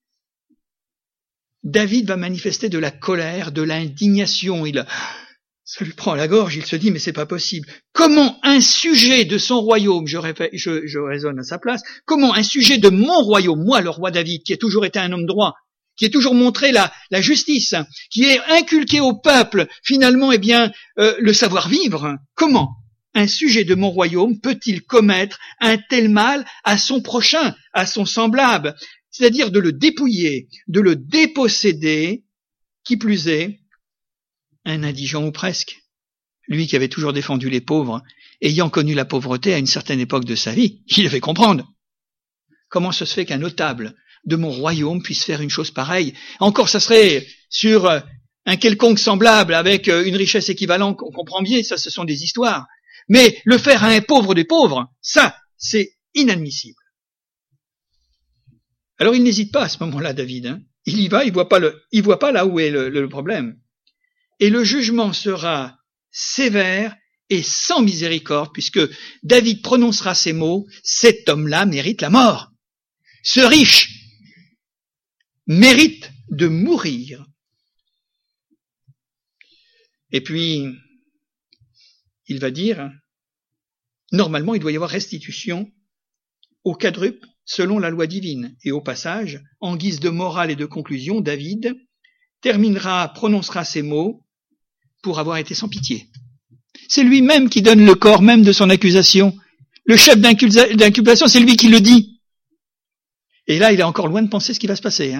David va manifester de la colère, de l'indignation. Ça lui prend à la gorge, il se dit, mais c'est pas possible. Comment un sujet de son royaume, je raisonne à sa place, comment un sujet de mon royaume, moi, le roi David, qui a toujours été un homme droit, qui a toujours montré la justice, qui est inculqué au peuple, finalement, eh bien, le savoir-vivre, comment un sujet de mon royaume peut-il commettre un tel mal à son prochain, à son semblable, c'est-à-dire de le dépouiller, de le déposséder, qui plus est, un indigent ou presque, lui qui avait toujours défendu les pauvres, ayant connu la pauvreté à une certaine époque de sa vie, il devait comprendre. Comment se fait qu'un notable de mon royaume puisse faire une chose pareille? Encore, ça serait sur un quelconque semblable avec une richesse équivalente, on comprend bien, ça ce sont des histoires. Mais le faire à un pauvre des pauvres, ça, c'est inadmissible. Alors il n'hésite pas à ce moment-là, David. Il y va, il voit pas là où est le problème. Et le jugement sera sévère et sans miséricorde, puisque David prononcera ces mots, cet homme-là mérite la mort. Ce riche mérite de mourir. Et puis, il va dire, normalement, il doit y avoir restitution au quadruple selon la loi divine. Et au passage, en guise de morale et de conclusion, David prononcera ces mots pour avoir été sans pitié. C'est lui-même qui donne le corps même de son accusation. Le chef d'inculpation, c'est lui qui le dit. Et là, il est encore loin de penser ce qui va se passer.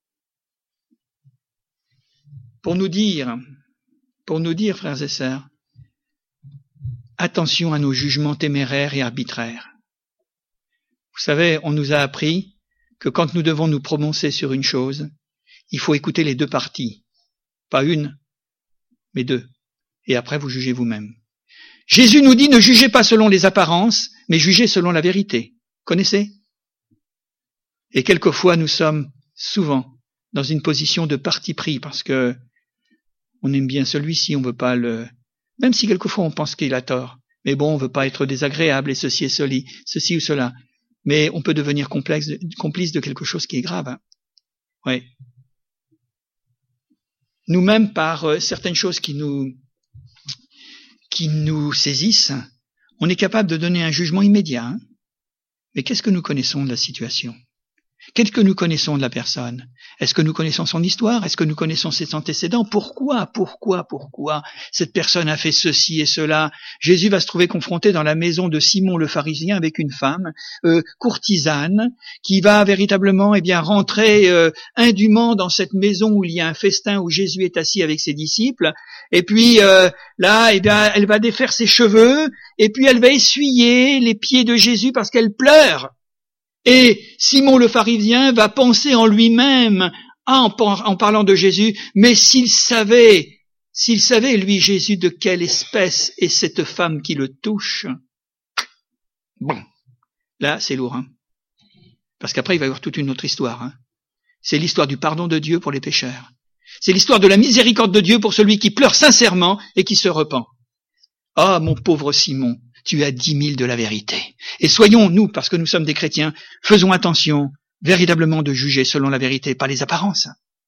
Pour nous dire, frères et sœurs, attention à nos jugements téméraires et arbitraires. Vous savez, on nous a appris que quand nous devons nous prononcer sur une chose, il faut écouter les 2 parties. Pas une, mais 2. Et après, vous jugez vous-même. Jésus nous dit, ne jugez pas selon les apparences, mais jugez selon la vérité. Connaissez? Et quelquefois, nous sommes souvent dans une position de parti pris, parce que on aime bien celui-ci, on veut pas même si quelquefois on pense qu'il a tort. Mais bon, on veut pas être désagréable et ceci ou cela. Mais on peut devenir complice de quelque chose qui est grave. Oui. Nous-mêmes, par certaines choses qui nous saisissent, on est capable de donner un jugement immédiat. Mais qu'est-ce que nous connaissons de la situation? Qu'est-ce que nous connaissons de la personne? Est-ce que nous connaissons son histoire? Est-ce que nous connaissons ses antécédents? Pourquoi cette personne a fait ceci et cela? Jésus va se trouver confronté dans la maison de Simon le pharisien avec une femme courtisane qui va véritablement rentrer indûment dans cette maison où il y a un festin où Jésus est assis avec ses disciples. Et puis là, elle va défaire ses cheveux et puis elle va essuyer les pieds de Jésus parce qu'elle pleure. Et Simon le pharisien va penser en lui-même, en parlant de Jésus, mais s'il savait, lui, Jésus, de quelle espèce est cette femme qui le touche, bon, là, c'est lourd, parce qu'après, il va y avoir toute une autre histoire. C'est l'histoire du pardon de Dieu pour les pécheurs. C'est l'histoire de la miséricorde de Dieu pour celui qui pleure sincèrement et qui se repent. Ah, mon pauvre Simon, tu as 10 000 de la vérité. Et soyons, nous, parce que nous sommes des chrétiens, faisons attention véritablement de juger selon la vérité, pas les apparences.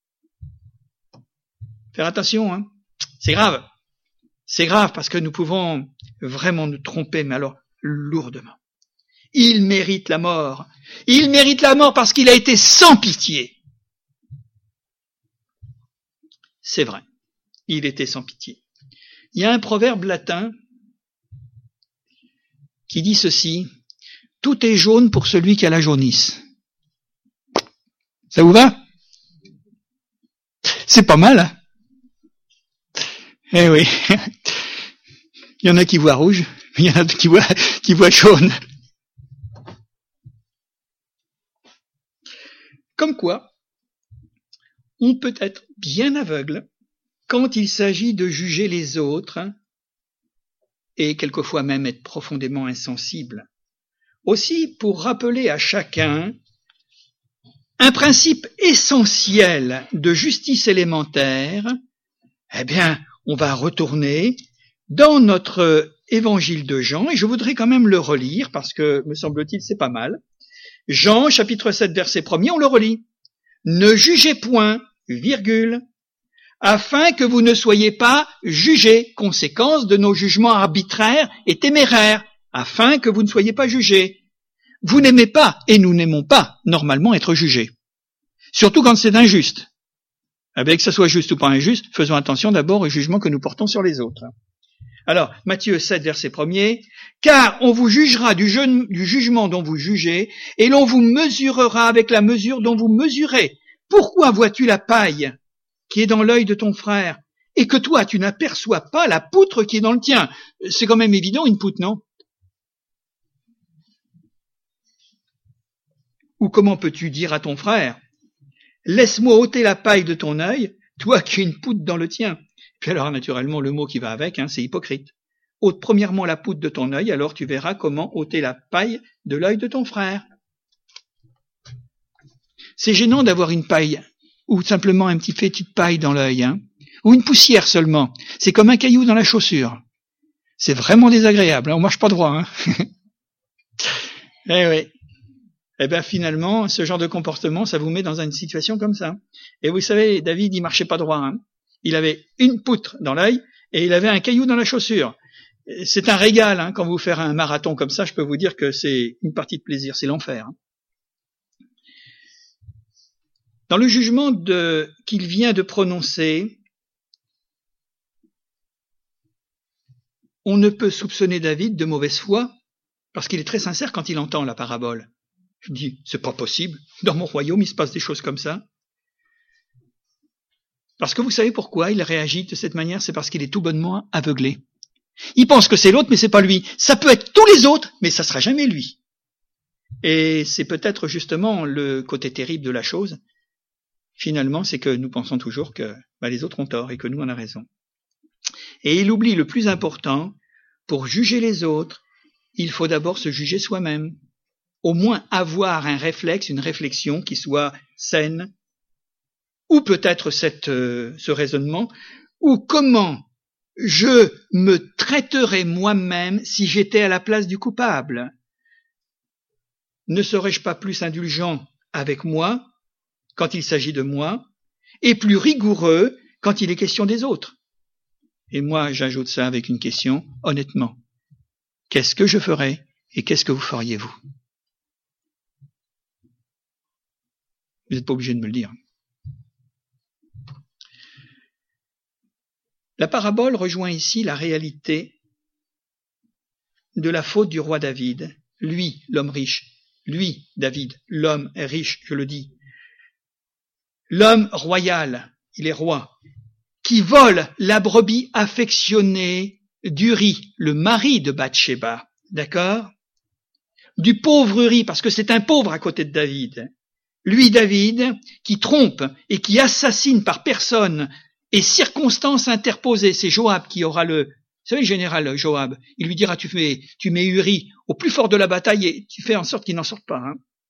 Faire attention, c'est grave. C'est grave parce que nous pouvons vraiment nous tromper, mais alors lourdement. Il mérite la mort. Il mérite la mort parce qu'il a été sans pitié. C'est vrai, il était sans pitié. Il y a un proverbe latin qui dit ceci, « Tout est jaune pour celui qui a la jaunisse ». Ça vous va? C'est pas mal, Eh oui. Il y en a qui voient rouge, il y en a qui voient jaune. Comme quoi, on peut être bien aveugle quand il s'agit de juger les autres et quelquefois même être profondément insensible. Aussi, pour rappeler à chacun un principe essentiel de justice élémentaire, eh bien, on va retourner dans notre évangile de Jean, et je voudrais quand même le relire, parce que, me semble-t-il, c'est pas mal. Jean, chapitre 7, verset 1er, on le relit. Ne jugez point, virgule, afin que vous ne soyez pas jugés, conséquence de nos jugements arbitraires et téméraires, afin que vous ne soyez pas jugés. Vous n'aimez pas, et nous n'aimons pas, normalement, être jugés. Surtout quand c'est injuste. Avec que ça soit juste ou pas injuste, faisons attention d'abord au jugement que nous portons sur les autres. Alors, Matthieu 7, verset 1er, « Car on vous jugera du jugement dont vous jugez, et l'on vous mesurera avec la mesure dont vous mesurez. Pourquoi vois-tu la paille qui est dans l'œil de ton frère, et que toi, tu n'aperçois pas la poutre qui est dans le tien ?» C'est quand même évident, une poutre, non? Ou comment peux-tu dire à ton frère, « Laisse-moi ôter la paille de ton œil, toi qui as une poutre dans le tien ?» Puis alors, naturellement, le mot qui va avec, c'est hypocrite. Ôte premièrement la poutre de ton œil, alors tu verras comment ôter la paille de l'œil de ton frère. C'est gênant d'avoir une paille, ou simplement un petit fétu de paille dans l'œil, ou une poussière seulement. C'est comme un caillou dans la chaussure. C'est vraiment désagréable, on marche pas droit. Eh oui. Eh bien finalement, ce genre de comportement, ça vous met dans une situation comme ça. Et vous savez, David, il marchait pas droit. Il avait une poutre dans l'œil et il avait un caillou dans la chaussure. C'est un régal, quand vous faites un marathon comme ça, je peux vous dire que c'est une partie de plaisir, c'est l'enfer. Dans le jugement qu'il vient de prononcer, on ne peut soupçonner David de mauvaise foi parce qu'il est très sincère quand il entend la parabole. Je me dis, c'est pas possible, dans mon royaume il se passe des choses comme ça. Parce que vous savez pourquoi il réagit de cette manière, c'est parce qu'il est tout bonnement aveuglé. Il pense que c'est l'autre, mais c'est pas lui. Ça peut être tous les autres, mais ça sera jamais lui. Et c'est peut-être justement le côté terrible de la chose. Finalement, c'est que nous pensons toujours que les autres ont tort et que nous on a raison. Et il oublie le plus important, pour juger les autres, il faut d'abord se juger soi-même. Au moins avoir un réflexe, une réflexion qui soit saine, ou peut-être ce raisonnement, ou comment je me traiterais moi-même si j'étais à la place du coupable. Ne serais-je pas plus indulgent avec moi quand il s'agit de moi, et plus rigoureux quand il est question des autres? Et moi, j'ajoute ça avec une question, honnêtement. Qu'est-ce que je ferais et qu'est-ce que vous feriez, vous? Vous n'êtes pas obligé de me le dire. La parabole rejoint ici la réalité de la faute du roi David. Lui, l'homme riche. Lui, David, l'homme riche, je le dis. L'homme royal, il est roi, qui vole la brebis affectionnée d'Uri, le mari de Bathsheba. D'accord? Du pauvre Uri, parce que c'est un pauvre à côté de David. Lui, David, qui trompe et qui assassine par personne et circonstances interposées, c'est Joab qui aura vous savez, le général Joab, il lui dira, tu mets Uri au plus fort de la bataille et tu fais en sorte qu'il n'en sorte pas.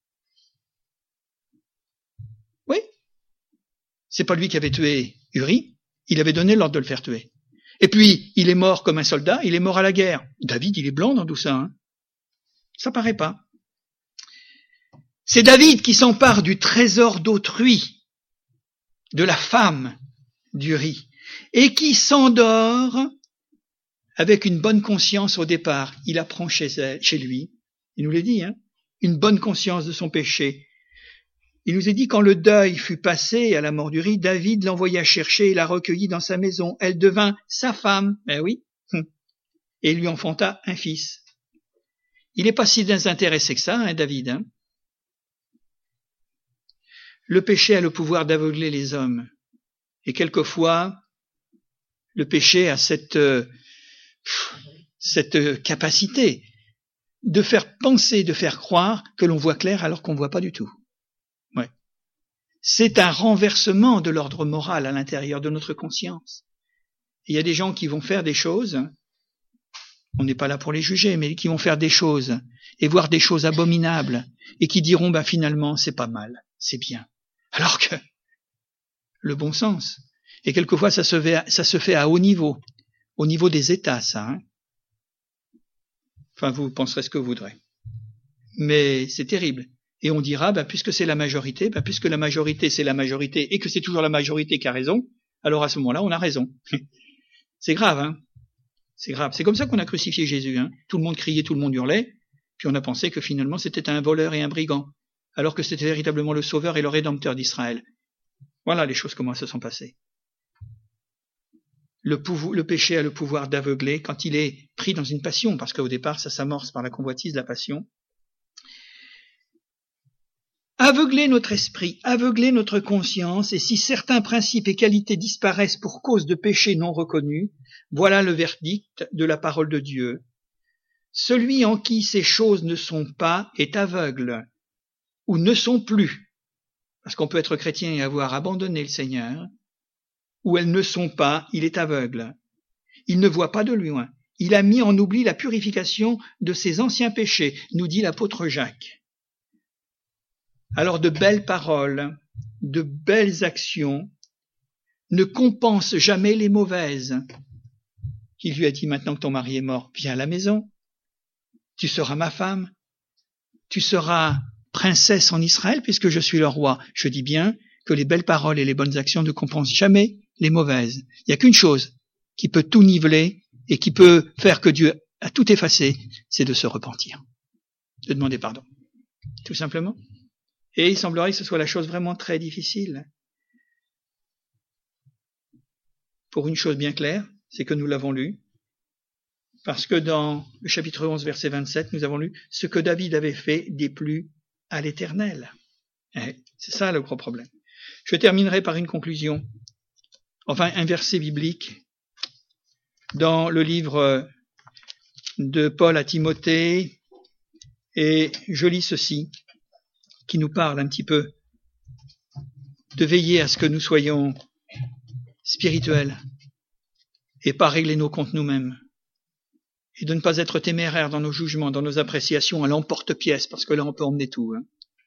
Oui. C'est pas lui qui avait tué Uri, il avait donné l'ordre de le faire tuer. Et puis, il est mort comme un soldat, il est mort à la guerre. David, il est blanc dans tout ça. Ça paraît pas. C'est David qui s'empare du trésor d'autrui, de la femme d'Uri, et qui s'endort avec une bonne conscience au départ. Il apprend chez lui, il nous l'a dit, une bonne conscience de son péché. Il nous est dit, quand le deuil fut passé à la mort d'Uri, David l'envoya chercher et la recueillit dans sa maison. Elle devint sa femme, oui, et lui enfanta un fils. Il n'est pas si désintéressé que ça, David. Le péché a le pouvoir d'aveugler les hommes. Et quelquefois, Le péché a cette capacité de faire penser, de faire croire que l'on voit clair alors qu'on ne voit pas du tout. Ouais. C'est un renversement de l'ordre moral à l'intérieur de notre conscience. Il y a des gens qui vont faire des choses, on n'est pas là pour les juger, mais qui vont faire des choses et voir des choses abominables et qui diront finalement c'est pas mal, c'est bien. Alors que le bon sens. Et quelquefois ça se fait à haut niveau des États, ça. Hein. Enfin, vous penserez ce que vous voudrez. Mais c'est terrible. Et on dira, puisque c'est la majorité, puisque la majorité c'est la majorité et que c'est toujours la majorité qui a raison, alors à ce moment-là on a raison. C'est grave, hein. C'est grave. C'est comme ça qu'on a crucifié Jésus, hein. Tout le monde criait, tout le monde hurlait, puis on a pensé que finalement c'était un voleur et un brigand, alors que c'était véritablement le sauveur et le rédempteur d'Israël. Voilà les choses comment elles se sont passées. Le péché a le pouvoir d'aveugler quand il est pris dans une passion, parce qu'au départ ça s'amorce par la convoitise de la passion. Aveugler notre esprit, aveugler notre conscience, et si certains principes et qualités disparaissent pour cause de péchés non reconnus, voilà le verdict de la parole de Dieu. Celui en qui ces choses ne sont pas est aveugle, ou ne sont plus, parce qu'on peut être chrétien et avoir abandonné le Seigneur, ou elles ne sont pas, il est aveugle. Il ne voit pas de loin. Il a mis en oubli la purification de ses anciens péchés, nous dit l'apôtre Jacques. Alors de belles paroles, de belles actions ne compensent jamais les mauvaises. Il lui a dit, maintenant que ton mari est mort, viens à la maison, tu seras ma femme, tu seras princesse en Israël puisque je suis le roi. Je dis bien que les belles paroles et les bonnes actions ne compensent jamais les mauvaises. Il n'y a qu'une chose qui peut tout niveler et qui peut faire que Dieu a tout effacé, c'est de se repentir, de demander pardon, tout simplement. Et il semblerait que ce soit la chose vraiment très difficile. Pour une chose bien claire, c'est que nous l'avons lu, parce que dans le chapitre 11, verset 27, nous avons lu « Ce que David avait fait déplut à l'Éternel ». C'est ça le gros problème. Je terminerai par une conclusion, enfin un verset biblique, dans le livre de Paul à Timothée, et je lis ceci, qui nous parle un petit peu de veiller à ce que nous soyons spirituels et pas régler nos comptes nous-mêmes et de ne pas être téméraires dans nos jugements, dans nos appréciations à l'emporte-pièce, parce que là on peut emmener tout. Hein.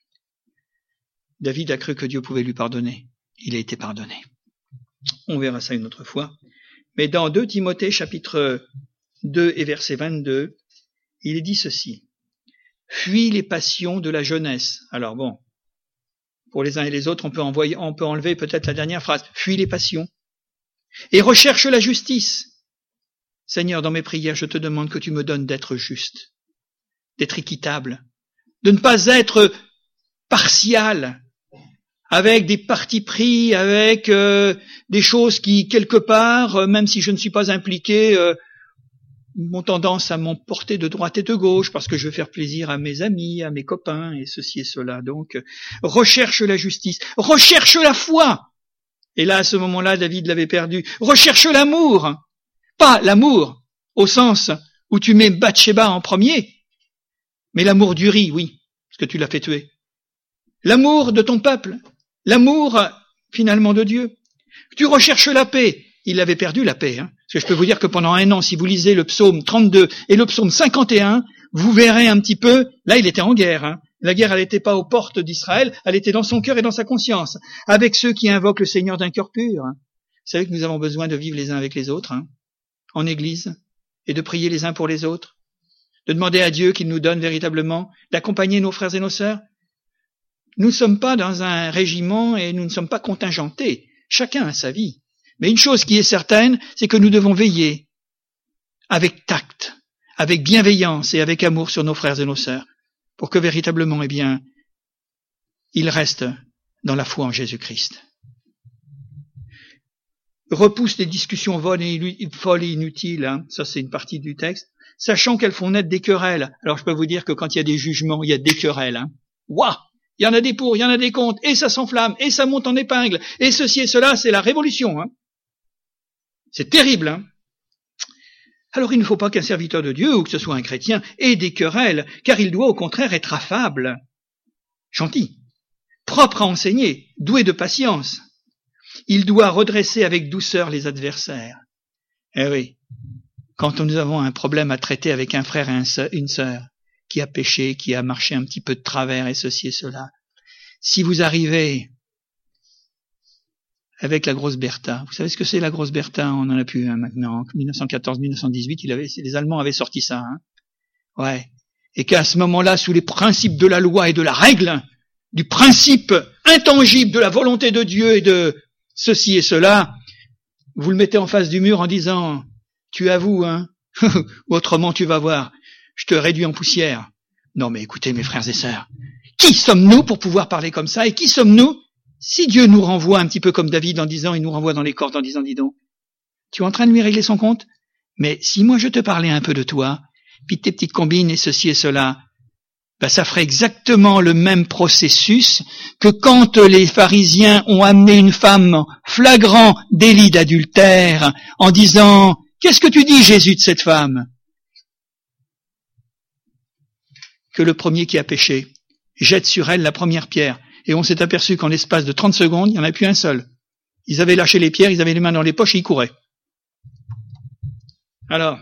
David a cru que Dieu pouvait lui pardonner. Il a été pardonné. On verra ça une autre fois. Mais dans 2 Timothée chapitre 2 et verset 22, il est dit ceci. Fuis les passions de la jeunesse. Alors bon, pour les uns et les autres, on peut enlever peut-être la dernière phrase. Fuis les passions. Et recherche la justice. Seigneur, dans mes prières, je te demande que tu me donnes d'être juste, d'être équitable, de ne pas être partial, avec des partis pris, avec des choses qui, quelque part, même si je ne suis pas impliqué, ont tendance à m'emporter de droite et de gauche parce que je veux faire plaisir à mes amis, à mes copains et ceci et cela. Donc, recherche la justice, recherche la foi. Et là, à ce moment-là, David l'avait perdu. Recherche l'amour. Pas l'amour au sens où tu mets Bathsheba en premier, mais l'amour du riz, oui, parce que tu l'as fait tuer. L'amour de ton peuple, l'amour finalement de Dieu. Tu recherches la paix. Il avait perdu la paix. Hein. Parce que je peux vous dire que pendant un an, si vous lisez le psaume 32 et le psaume 51, vous verrez un petit peu, là il était en guerre. Hein. La guerre, elle n'était pas aux portes d'Israël, elle était dans son cœur et dans sa conscience, avec ceux qui invoquent le Seigneur d'un cœur pur. Hein. Vous savez que nous avons besoin de vivre les uns avec les autres, hein, en Église, et de prier les uns pour les autres, de demander à Dieu qu'il nous donne véritablement d'accompagner nos frères et nos sœurs. Nous ne sommes pas dans un régiment et nous ne sommes pas contingentés. Chacun a sa vie. Mais une chose qui est certaine, c'est que nous devons veiller avec tact, avec bienveillance et avec amour sur nos frères et nos sœurs, pour que véritablement, ils restent dans la foi en Jésus-Christ. Repousse les discussions folles et inutiles, hein, ça c'est une partie du texte, sachant qu'elles font naître des querelles. Alors je peux vous dire que quand il y a des jugements, il y a des querelles. Hein. Ouah! Il y en a des pour, il y en a des contre, et ça s'enflamme, et ça monte en épingle, et ceci et cela, c'est la révolution. Hein. C'est terrible, hein? Alors il ne faut pas qu'un serviteur de Dieu, ou que ce soit un chrétien, ait des querelles, car il doit au contraire être affable, gentil, propre à enseigner, doué de patience. Il doit redresser avec douceur les adversaires. Eh oui, quand nous avons un problème à traiter avec un frère et une sœur, qui a péché, qui a marché un petit peu de travers et ceci et cela, si vous arrivez avec la grosse Bertha, vous savez ce que c'est la grosse Bertha? On en a plus maintenant, en 1914-1918, les Allemands avaient sorti ça. Ouais. Et qu'à ce moment-là, sous les principes de la loi et de la règle, du principe intangible de la volonté de Dieu et de ceci et cela, vous le mettez en face du mur en disant, tu avoues, hein, autrement tu vas voir, je te réduis en poussière. Non mais écoutez mes frères et sœurs, qui sommes-nous pour pouvoir parler comme ça? Et qui sommes-nous si Dieu nous renvoie un petit peu comme David en disant, il nous renvoie dans les cordes en disant, dis donc, tu es en train de lui régler son compte? Mais si moi je te parlais un peu de toi, puis de tes petites combines et ceci et cela, ben ça ferait exactement le même processus que quand les pharisiens ont amené une femme flagrant délit d'adultère en disant, qu'est-ce que tu dis Jésus de cette femme? Que le premier qui a péché jette sur elle la première pierre. Et on s'est aperçu qu'en l'espace de 30 secondes, il n'y en avait plus un seul. Ils avaient lâché les pierres, ils avaient les mains dans les poches et ils couraient. Alors,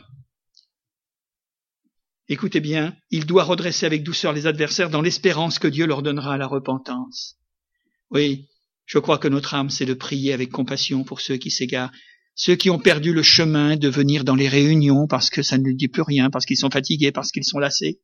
écoutez bien, il doit redresser avec douceur les adversaires dans l'espérance que Dieu leur donnera la repentance. Oui, je crois que notre âme, c'est de prier avec compassion pour ceux qui s'égarent, ceux qui ont perdu le chemin de venir dans les réunions parce que ça ne dit plus rien, parce qu'ils sont fatigués, parce qu'ils sont lassés.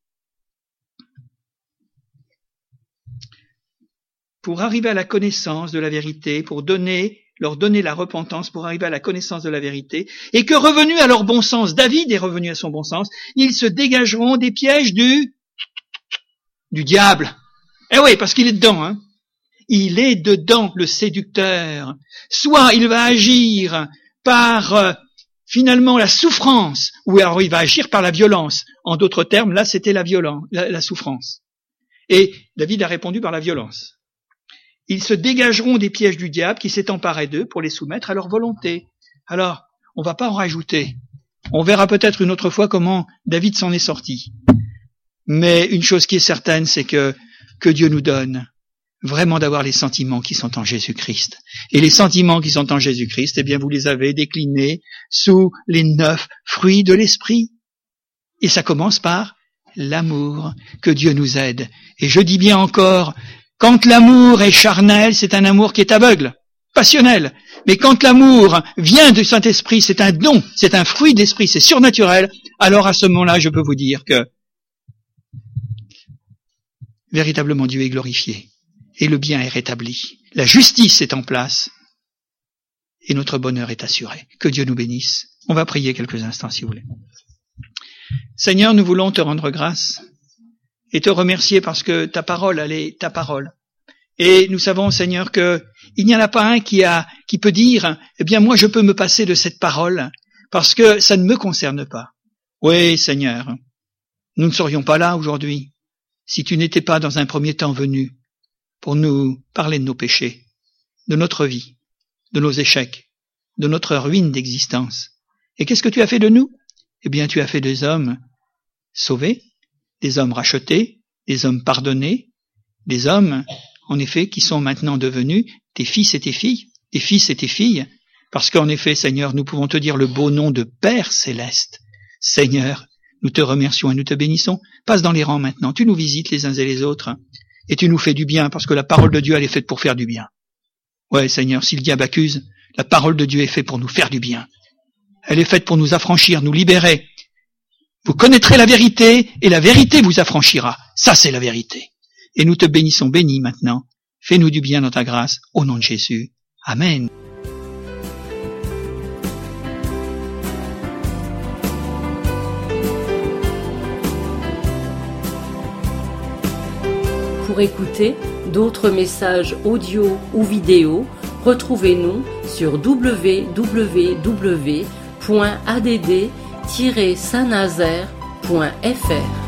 Pour arriver à la connaissance de la vérité, pour leur donner la repentance, pour arriver à la connaissance de la vérité, et que revenus à leur bon sens, David est revenu à son bon sens, ils se dégageront des pièges du diable. Eh oui, parce qu'il est dedans, hein. Il est dedans, le séducteur. Soit il va agir par, finalement, la souffrance, ou alors il va agir par la violence. En d'autres termes, là, c'était la souffrance. Et David a répondu par la violence. Ils se dégageront des pièges du diable qui s'est emparé d'eux pour les soumettre à leur volonté. Alors, on va pas en rajouter. On verra peut-être une autre fois comment David s'en est sorti. Mais une chose qui est certaine, c'est que Dieu nous donne vraiment d'avoir les sentiments qui sont en Jésus-Christ. Et les sentiments qui sont en Jésus-Christ, eh bien, vous les avez déclinés sous les 9 fruits de l'esprit. Et ça commence par l'amour. Que Dieu nous aide. Et je dis bien encore, quand l'amour est charnel, c'est un amour qui est aveugle, passionnel. Mais quand l'amour vient du Saint-Esprit, c'est un don, c'est un fruit d'esprit, c'est surnaturel. Alors à ce moment-là, je peux vous dire que véritablement Dieu est glorifié et le bien est rétabli. La justice est en place et notre bonheur est assuré. Que Dieu nous bénisse. On va prier quelques instants si vous voulez. Seigneur, nous voulons te rendre grâce et te remercier parce que ta parole, elle est ta parole. Et nous savons, Seigneur, que il n'y en a pas un qui peut dire, eh bien, moi, je peux me passer de cette parole parce que ça ne me concerne pas. Oui, Seigneur, nous ne serions pas là aujourd'hui si tu n'étais pas dans un premier temps venu pour nous parler de nos péchés, de notre vie, de nos échecs, de notre ruine d'existence. Et qu'est-ce que tu as fait de nous? Eh bien, tu as fait des hommes sauvés, des hommes rachetés, des hommes pardonnés, des hommes, en effet, qui sont maintenant devenus tes fils et tes filles, tes fils et tes filles, parce qu'en effet, Seigneur, nous pouvons te dire le beau nom de Père Céleste. Seigneur, nous te remercions et nous te bénissons. Passe dans les rangs maintenant, tu nous visites les uns et les autres, et tu nous fais du bien, parce que la parole de Dieu, elle est faite pour faire du bien. Ouais, Seigneur, si le diable accuse, la parole de Dieu est faite pour nous faire du bien. Elle est faite pour nous affranchir, nous libérer. Vous connaîtrez la vérité, et la vérité vous affranchira. Ça, c'est la vérité. Et nous te bénissons, bénis maintenant. Fais-nous du bien dans ta grâce, au nom de Jésus. Amen. Pour écouter d'autres messages audio ou vidéo, retrouvez-nous sur www.add-saint-nazaire.fr.